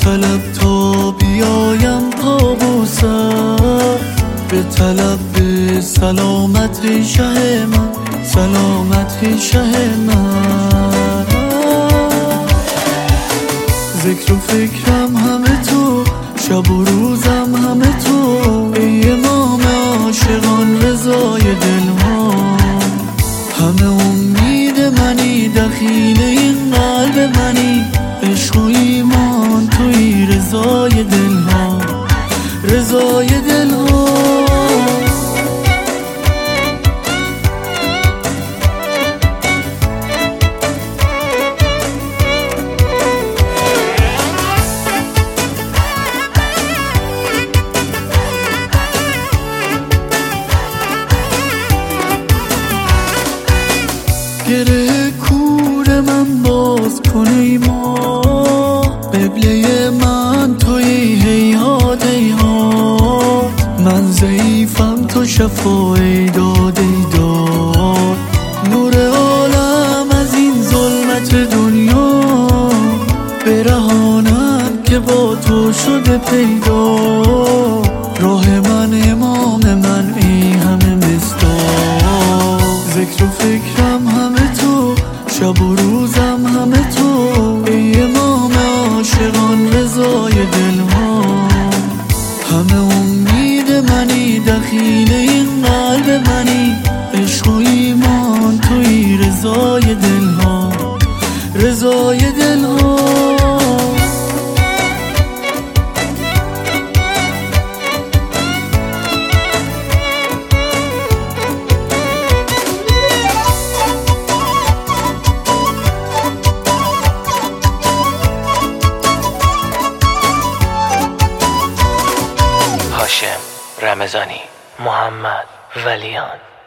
طلب تا بیایم پابوسم، به طلب به سلامت شه من، سلامت شه من. ذکر و فکرم همه تو، شب و روزم همه تو، ای امام عاشقان رضای دلها. همه امید منی، دخیل این قلب منی، عشق و ایمان توی رضای دلها، رضای دلها. گره کور من باز کن ای ماه، قبله من توی هیهات هیهات. من ضعیفم تو شفای داد ای داد، نور عالم از این ظلمت دنیا برهانم که با تو شده پیدا. راه من امام من ای همه مصداق، ذکر و فکرم همه تو، شب و روزم همه تو، ای امام عاشقان رضای دلها. همه امید منی، دخیل این قلب منی، عشق و ایمان توی رضای دلها، رضای دلها. هاشم رمضانی، محمد ولیان.